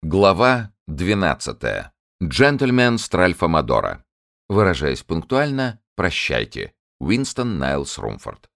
Глава 12. Джентльмен Стральфа-Мадора. Выражаясь пунктуально, прощайте. Уинстон Найлс Румфорд.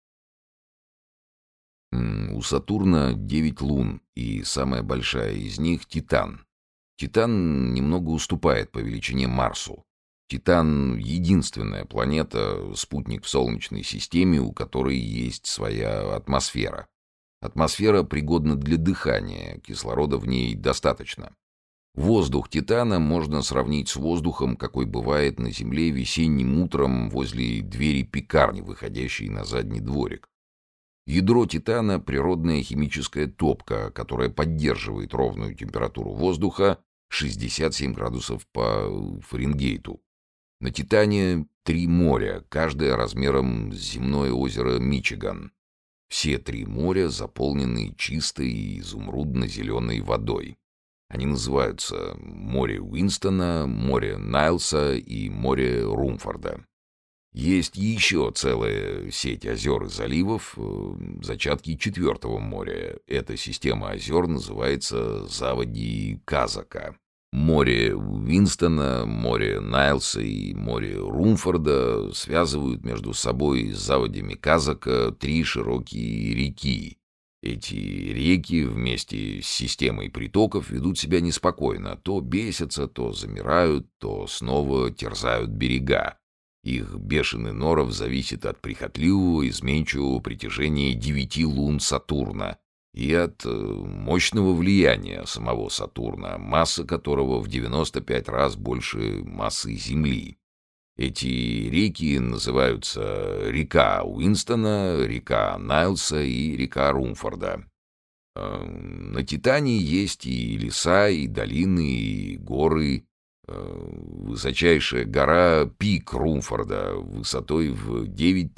У Сатурна 9 лун, и самая большая из них — Титан. Титан немного уступает по величине Марсу. Титан — единственная планета, спутник в Солнечной системе, у которой есть своя атмосфера. Атмосфера пригодна для дыхания, кислорода в ней достаточно. Воздух Титана можно сравнить с воздухом, какой бывает на Земле весенним утром возле двери пекарни, выходящей на задний дворик. Ядро Титана — природная химическая топка, которая поддерживает ровную температуру воздуха 67 градусов по Фаренгейту. На Титане 3 моря, каждое размером с земное озеро Мичиган. Все 3 моря заполнены чистой и изумрудно-зеленой водой. Они называются море Уинстона, море Найлса и море Румфорда. Есть еще целая сеть озер и заливов, зачатки 4-го моря. Эта система озер называется заводи Казака. Море Уинстона, море Найлса и море Румфорда связывают между собой с заводями Казака 3 широкие реки. Эти реки вместе с системой притоков ведут себя неспокойно. То бесятся, то замирают, то снова терзают берега. Их бешеный норов зависит от прихотливого, изменчивого притяжения 9 лун Сатурна и от мощного влияния самого Сатурна, масса которого в 95 раз больше массы Земли. Эти реки называются река Уинстона, река Найлса и река Румфорда. На Титане есть и леса, и долины, и горы. Высочайшая гора — пик Румфорда, высотой в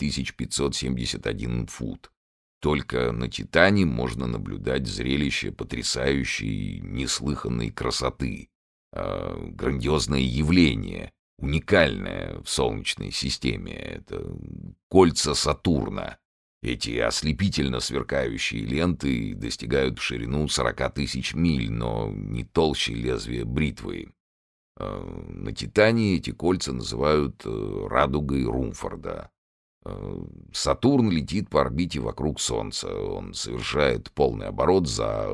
9571 фут. Только на Титане можно наблюдать зрелище потрясающей, неслыханной красоты. Грандиозное явление, уникальное в Солнечной системе. Это кольца Сатурна. Эти ослепительно сверкающие ленты достигают в ширину 40 тысяч миль, но не толще лезвия бритвы. На Титане эти кольца называют радугой Румфорда. Сатурн летит по орбите вокруг Солнца. Он совершает полный оборот за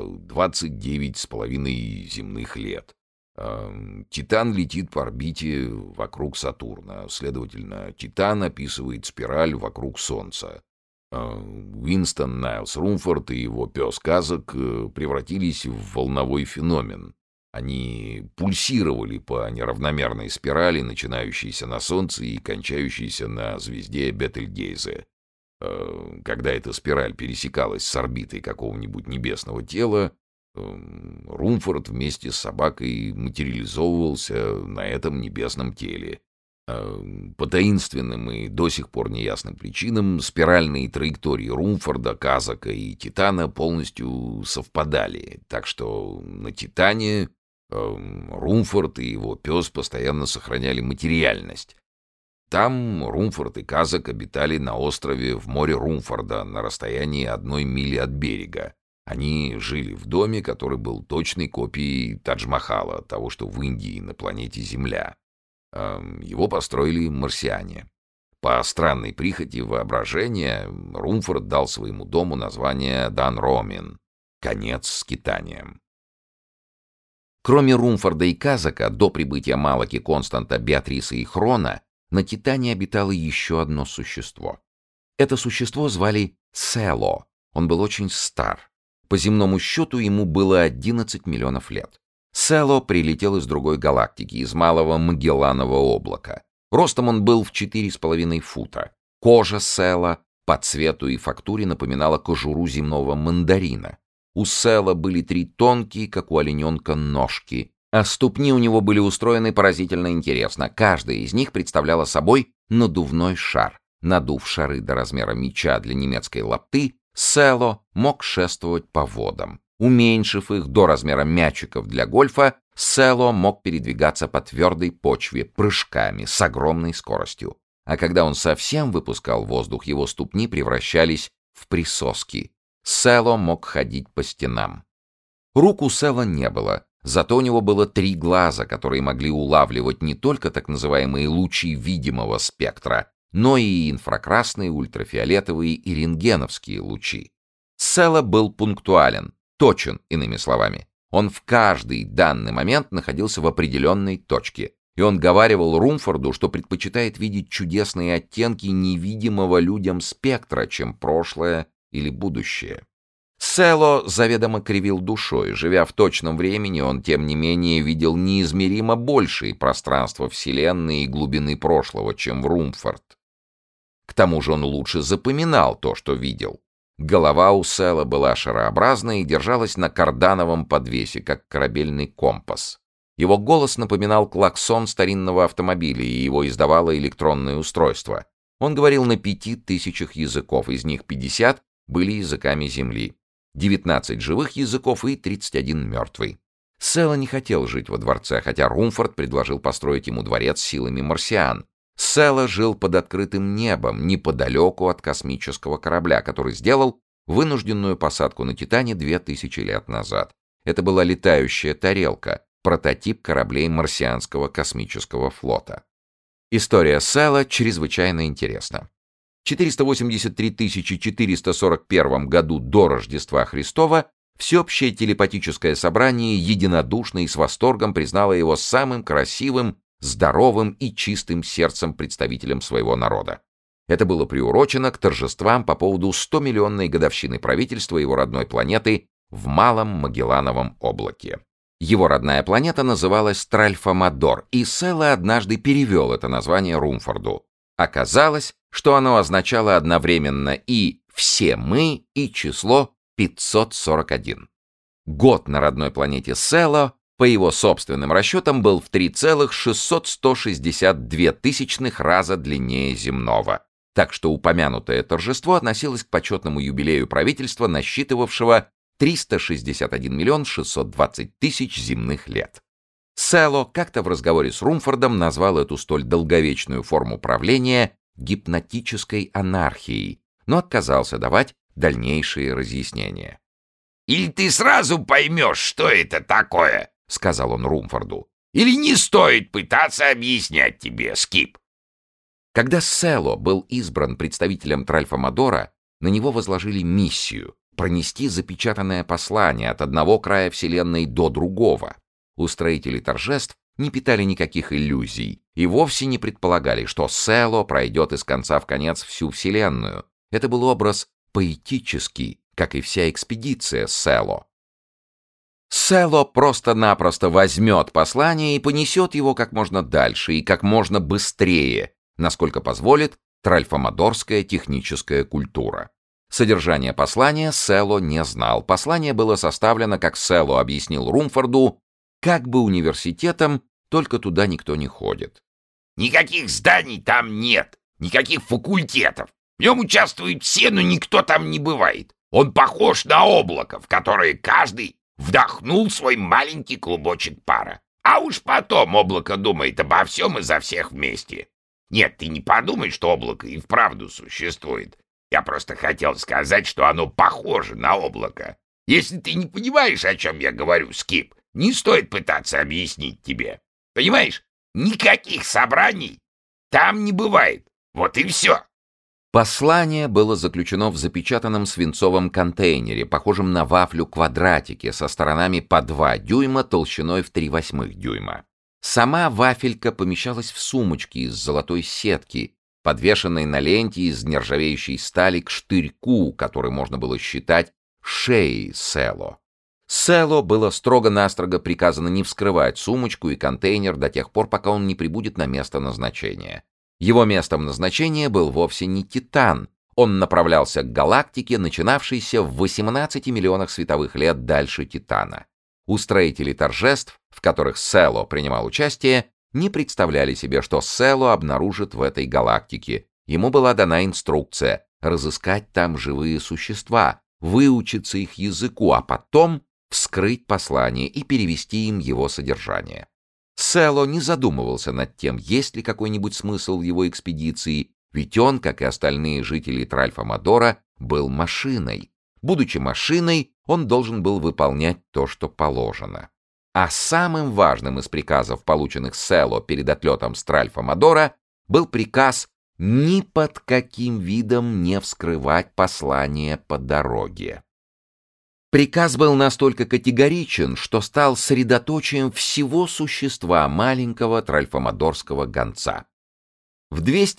29,5 земных лет. Титан летит по орбите вокруг Сатурна. Следовательно, Титан описывает спираль вокруг Солнца. Уинстон Найлс Румфорд и его пес Казак превратились в волновой феномен. Они пульсировали по неравномерной спирали, начинающейся на Солнце и кончающейся на звезде Бетельгейзе. Когда эта спираль пересекалась с орбитой какого-нибудь небесного тела, Румфорд вместе с собакой материализовывался на этом небесном теле. По таинственным и до сих пор неясным причинам спиральные траектории Румфорда, Казака и Титана полностью совпадали, так что на Титане Румфорд и его пес постоянно сохраняли материальность. Там Румфорд и Казак обитали на острове в море Румфорда на расстоянии 1 мили от берега. Они жили в доме, который был точной копией Тадж-Махала, того, что в Индии на планете Земля. Его построили марсиане. По странной прихоти воображения Румфорд дал своему дому название Дан-Ромин — конец скитаниям. Кроме Румфорда и Казака, до прибытия Малаки, Константа, Беатрисы и Хрона, на Титане обитало еще одно существо. Это существо звали Село. Он был очень стар. По земному счету ему было 11 миллионов лет. Село прилетел из другой галактики, из Малого Магелланового облака. Ростом он был в 4,5 фута. Кожа Село по цвету и фактуре напоминала кожуру земного мандарина. У Село были 3 тонкие, как у олененка, ножки, а ступни у него были устроены поразительно интересно. Каждая из них представляла собой надувной шар. Надув шары до размера мяча для немецкой лапты, Село мог шествовать по водам. Уменьшив их до размера мячиков для гольфа, Село мог передвигаться по твердой почве прыжками с огромной скоростью. А когда он совсем выпускал воздух, его ступни превращались в присоски. Село мог ходить по стенам. Рук у Село не было, Зато у него было 3 глаза, которые могли улавливать не только так называемые лучи видимого спектра, но и инфракрасные, ультрафиолетовые и рентгеновские лучи. Селло был пунктуален, точен, иными словами. Он в каждый данный момент находился в определенной точке, и он говаривал Румфорду, что предпочитает видеть чудесные оттенки невидимого людям спектра, чем прошлое или будущее. Селло заведомо кривил душой. Живя в точном времени, он, тем не менее, видел неизмеримо большие пространства Вселенной и глубины прошлого, чем Румфорд. К тому же он лучше запоминал то, что видел. Голова у Селло была шарообразная и держалась на кардановом подвесе, как корабельный компас. Его голос напоминал клаксон старинного автомобиля, и его издавало электронное устройство. Он говорил на 5000 языков, из них 50 были языками Земли. 19 живых языков и 31 мертвый. Селло не хотел жить во дворце, хотя Румфорд предложил построить ему дворец силами марсиан. Селло жил под открытым небом, неподалеку от космического корабля, который сделал вынужденную посадку на Титане 2000 лет назад. Это была летающая тарелка, прототип кораблей марсианского космического флота. История Селло чрезвычайно интересна. В 483 441 году до Рождества Христова всеобщее телепатическое собрание единодушно и с восторгом признало его самым красивым, здоровым и чистым сердцем представителем своего народа. Это было приурочено к торжествам по поводу 100-миллионной годовщины правительства его родной планеты в Малом Магеллановом облаке. Его родная планета называлась Тральфа-Мадор, и Селло однажды перевел это название Румфорду. Оказалось, что оно означало одновременно и «все мы», и число 541. Год на родной планете Селло, по его собственным расчетам, был в 3,662 раза длиннее земного. Так что упомянутое торжество относилось к почетному юбилею правительства, насчитывавшего 361 620 000 земных лет. Селло как-то в разговоре с Румфордом назвал эту столь долговечную форму правления гипнотической анархией, но отказался давать дальнейшие разъяснения. «Или ты сразу поймешь, что это такое», — сказал он Румфорду, «или не стоит пытаться объяснять тебе, Скип». Когда Селло был избран представителем Тральфа-Мадора, на него возложили миссию пронести запечатанное послание от одного края Вселенной до другого. Устроители торжеств не питали никаких иллюзий и вовсе не предполагали, что Селло пройдет из конца в конец всю Вселенную. Это был образ поэтический, как и вся экспедиция Селло. Селло просто-напросто возьмет послание и понесет его как можно дальше и как можно быстрее, насколько позволит тральфа-мадорская техническая культура. Содержание послания Селло не знал. Послание было составлено, как Селло объяснил Румфорду, как бы университетом, только туда никто не ходит. «Никаких зданий там нет, никаких факультетов. В нем участвуют все, но никто там не бывает. Он похож на облако, в которое каждый вдохнул свой маленький клубочек пара. А уж потом облако думает обо всем и за всех вместе. Нет, ты не подумай, что облако и вправду существует. Я просто хотел сказать, что оно похоже на облако. Если ты не понимаешь, о чем я говорю, Скип, не стоит пытаться объяснить тебе. Понимаешь, никаких собраний там не бывает. Вот и все». Послание было заключено в запечатанном свинцовом контейнере, похожем на вафлю-квадратике, со сторонами по 2 дюйма толщиной в 3/8 дюйма. Сама вафелька помещалась в сумочке из золотой сетки, подвешенной на ленте из нержавеющей стали к штырьку, который можно было считать шеей Селло. Селло было строго-настрого приказано не вскрывать сумочку и контейнер до тех пор, пока он не прибудет на место назначения. Его местом назначения был вовсе не Титан. Он направлялся к галактике, начинавшейся в 18 миллионах световых лет дальше Титана. Устроители торжеств, в которых Селло принимал участие, не представляли себе, что Селло обнаружит в этой галактике. Ему была дана инструкция разыскать там живые существа, выучиться их языку, а потом вскрыть послание и перевести им его содержание. Селло не задумывался над тем, есть ли какой-нибудь смысл в его экспедиции, ведь он, как и остальные жители Тральфа-Мадора, был машиной. Будучи машиной, он должен был выполнять то, что положено. А самым важным из приказов, полученных Село перед отлетом с Тральфа-Мадора, был приказ ни под каким видом не вскрывать послание по дороге. Приказ был настолько категоричен, что стал средоточием всего существа маленького тральфамадорского гонца. В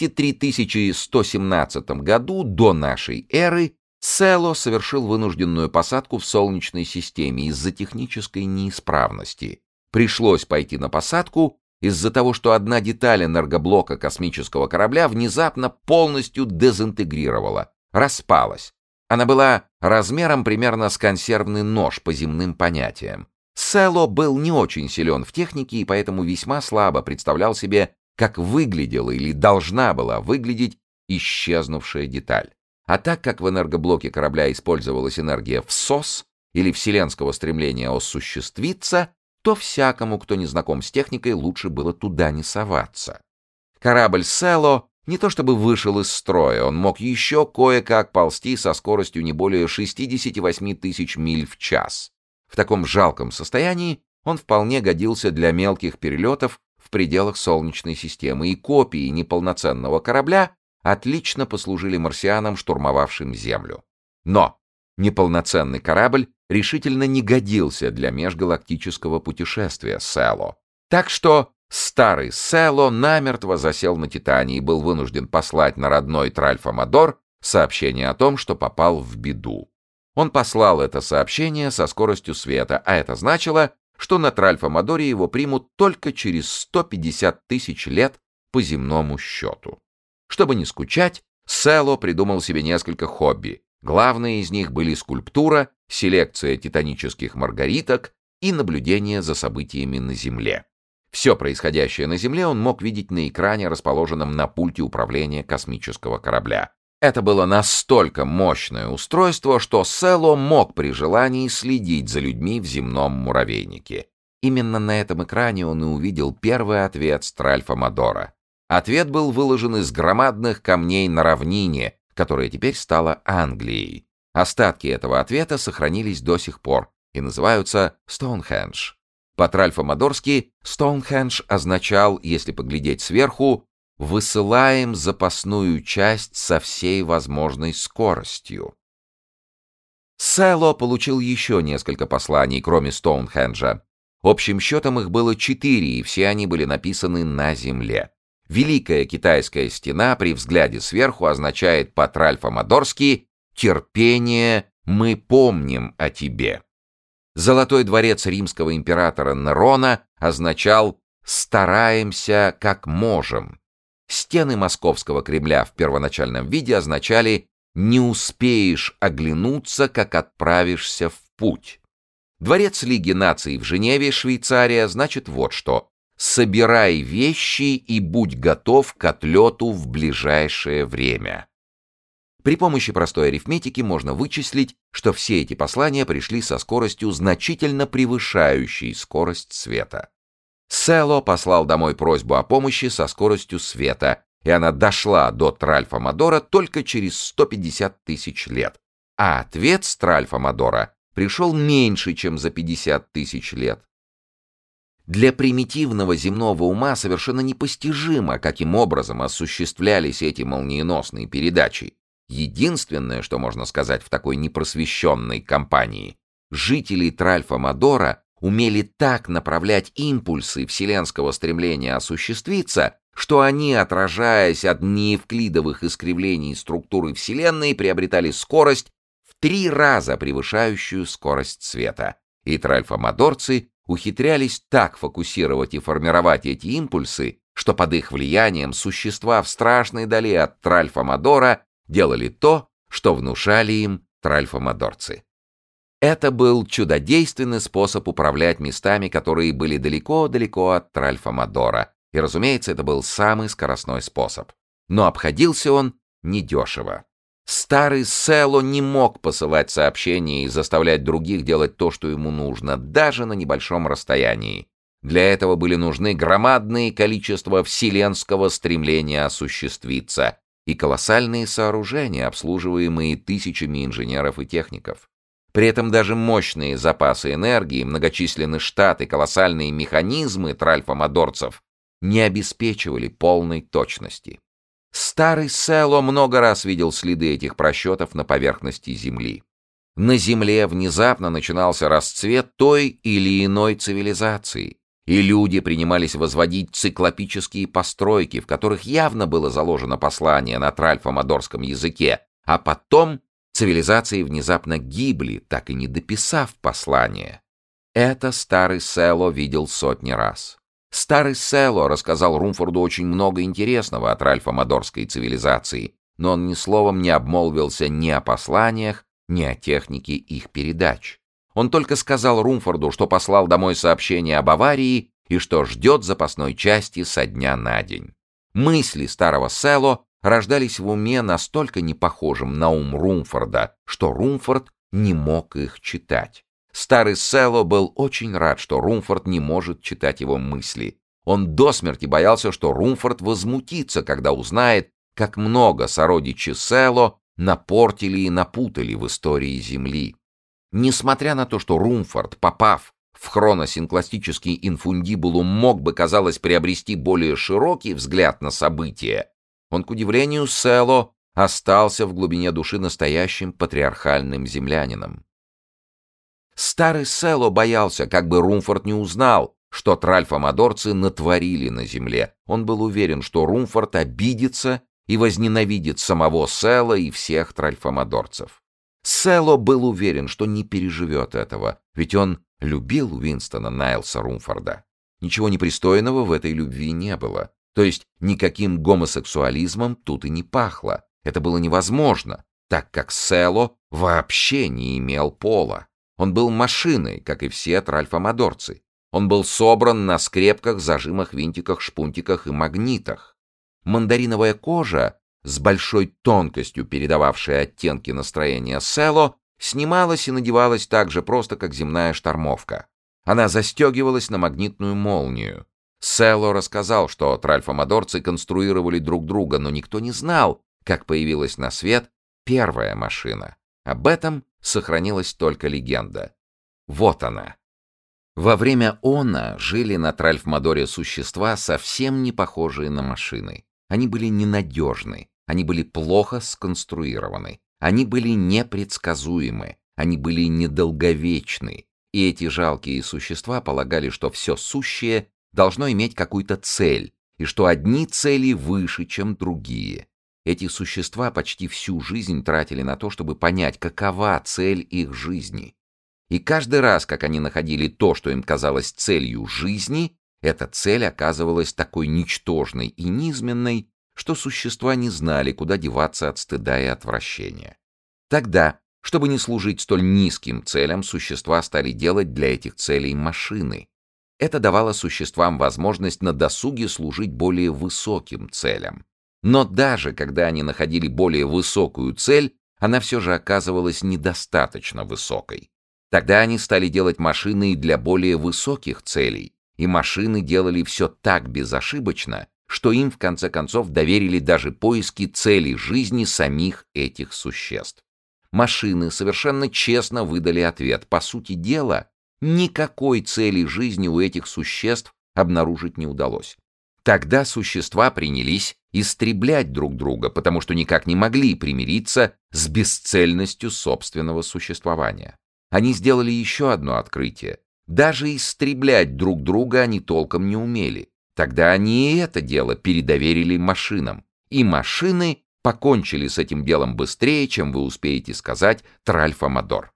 203 117 году до нашей эры Село совершил вынужденную посадку в Солнечной системе из-за технической неисправности. Пришлось пойти на посадку из-за того, что одна деталь энергоблока космического корабля внезапно полностью дезинтегрировала, распалась. Она была размером примерно с консервный нож по земным понятиям. Село был не очень силен в технике и поэтому весьма слабо представлял себе, как выглядела или должна была выглядеть исчезнувшая деталь. А так как в энергоблоке корабля использовалась энергия ВСОС или вселенского стремления осуществиться, то всякому, кто не знаком с техникой, лучше было туда не соваться. Корабль Село не то чтобы вышел из строя, он мог еще кое-как ползти со скоростью не более 68 тысяч миль в час. В таком жалком состоянии он вполне годился для мелких перелетов в пределах Солнечной системы, и копии неполноценного корабля отлично послужили марсианам, штурмовавшим Землю. Но неполноценный корабль решительно не годился для межгалактического путешествия Село. Так что старый Село намертво засел на Титане и был вынужден послать на родной Тральфа-Мадор сообщение о том, что попал в беду. Он послал это сообщение со скоростью света, а это значило, что на Тральфа-Мадоре его примут только через 150 тысяч лет по земному счету. Чтобы не скучать, Село придумал себе несколько хобби. Главные из них были скульптура, селекция титанических маргариток и наблюдение за событиями на Земле. Все происходящее на Земле он мог видеть на экране, расположенном на пульте управления космического корабля. Это было настолько мощное устройство, что Село мог при желании следить за людьми в земном муравейнике. Именно на этом экране он и увидел первый ответ с Тральфа-Мадора. Ответ был выложен из громадных камней на равнине, которая теперь стала Англией. Остатки этого ответа сохранились до сих пор и называются Стоунхендж. По-тральфа-мадорски Стоунхендж означал, если поглядеть сверху, «высылаем запасную часть со всей возможной скоростью». Село получил еще несколько посланий, кроме Стоунхенджа. Общим счетом их было 4, и все они были написаны на Земле. Великая китайская стена при взгляде сверху означает по-тральфа-мадорски «терпение, мы помним о тебе». Золотой дворец римского императора Нерона означал «стараемся как можем». Стены московского Кремля в первоначальном виде означали «не успеешь оглянуться, как отправишься в путь». Дворец Лиги наций в Женеве, Швейцария, значит вот что: «собирай вещи и будь готов к отлету в ближайшее время». При помощи простой арифметики можно вычислить, что все эти послания пришли со скоростью, значительно превышающей скорость света. Село послал домой просьбу о помощи со скоростью света, и она дошла до Тральфа-Мадора только через 150 тысяч лет, а ответ с Тральфа-Мадора пришел меньше, чем за 50 тысяч лет. Для примитивного земного ума совершенно непостижимо, каким образом осуществлялись эти молниеносные передачи. Единственное, что можно сказать в такой непросвещенной компании, жители Тральфа-Мадора умели так направлять импульсы вселенского стремления осуществиться, что они, отражаясь от неевклидовых искривлений структуры Вселенной, приобретали скорость в 3 раза превышающую скорость света. И тральфа-мадорцы ухитрялись так фокусировать и формировать эти импульсы, что под их влиянием существа в страшной дали от Тральфа-Мадора делали то, что внушали им тральфа-мадорцы. Это был чудодейственный способ управлять местами, которые были далеко-далеко от Тральфа-Мадора, и, разумеется, это был самый скоростной способ. Но обходился он недешево. Старый Село не мог посылать сообщения и заставлять других делать то, что ему нужно, даже на небольшом расстоянии. Для этого были нужны громадные количества вселенского стремления осуществиться и колоссальные сооружения, обслуживаемые тысячами инженеров и техников. При этом даже мощные запасы энергии, многочисленные штаты, колоссальные механизмы тральфа-модорцев не обеспечивали полной точности. Старый Село много раз видел следы этих просчетов на поверхности Земли. На Земле внезапно начинался расцвет той или иной цивилизации, и люди принимались возводить циклопические постройки, в которых явно было заложено послание на тральфо-модорском языке, а потом цивилизации внезапно гибли, так и не дописав послание. Это старый Село видел сотни раз. Старый Село рассказал Румфорду очень много интересного о тральфо-модорской цивилизации, но он ни словом не обмолвился ни о посланиях, ни о технике их передач. Он только сказал Румфорду, что послал домой сообщение об аварии и что ждет запасной части со дня на день. Мысли старого Село рождались в уме настолько непохожим на ум Румфорда, что Румфорд не мог их читать. Старый Село был очень рад, что Румфорд не может читать его мысли. Он до смерти боялся, что Румфорд возмутится, когда узнает, как много сородичи Село напортили и напутали в истории Земли. Несмотря на то, что Румфорд, попав в хроносинкластический инфундибулум, мог бы, казалось, приобрести более широкий взгляд на события, он, к удивлению Село, остался в глубине души настоящим патриархальным землянином. Старый Село боялся, как бы Румфорд не узнал, что тральфо-модорцы натворили на Земле. Он был уверен, что Румфорд обидится и возненавидит самого Село и всех тральфо-модорцев. Село был уверен, что не переживет этого, ведь он любил Уинстона Найлса Румфорда. Ничего непристойного в этой любви не было. То есть никаким гомосексуализмом тут и не пахло. Это было невозможно, так как Село вообще не имел пола. Он был машиной, как и все тральфо-модорцы. Он был собран на скрепках, зажимах, винтиках, шпунтиках и магнитах. Мандариновая кожа, с большой тонкостью передававшая оттенки настроения Село, снималась и надевалась так же просто, как земная штормовка. Она застегивалась на магнитную молнию. Село рассказал, что тральфо-модорцы конструировали друг друга, но никто не знал, как появилась на свет первая машина. Об этом сохранилась только легенда. Вот она. Во время Она жили на Тральф-Модоре существа, совсем не похожие на машины. Они были ненадежны, они были плохо сконструированы, они были непредсказуемы, они были недолговечны, и эти жалкие существа полагали, что все сущее должно иметь какую-то цель, и что одни цели выше, чем другие. Эти существа почти всю жизнь тратили на то, чтобы понять, какова цель их жизни. И каждый раз, как они находили то, что им казалось целью жизни, эта цель оказывалась такой ничтожной и низменной, что существа не знали, куда деваться от стыда и отвращения. Тогда, чтобы не служить столь низким целям, существа стали делать для этих целей машины. Это давало существам возможность на досуге служить более высоким целям. Но даже когда они находили более высокую цель, она все же оказывалась недостаточно высокой. Тогда они стали делать машины и для более высоких целей, и машины делали все так безошибочно, что им в конце концов доверили даже поиски цели жизни самих этих существ. Машины совершенно честно выдали ответ. По сути дела, никакой цели жизни у этих существ обнаружить не удалось. Тогда существа принялись истреблять друг друга, потому что никак не могли примириться с бесцельностью собственного существования. Они сделали еще одно открытие. Даже истреблять друг друга они толком не умели. Тогда они и это дело передоверили машинам. И машины покончили с этим делом быстрее, чем вы успеете сказать «Тральфа-Модор».